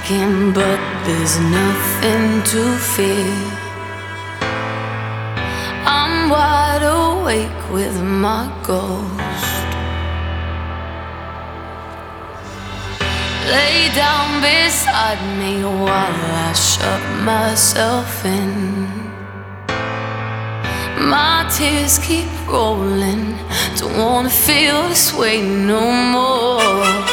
aching, but there's nothing to fear. I'm wide awake with my ghost. Lay down beside me while I shut myself in. My tears keep rolling, don't wanna feel this way no more.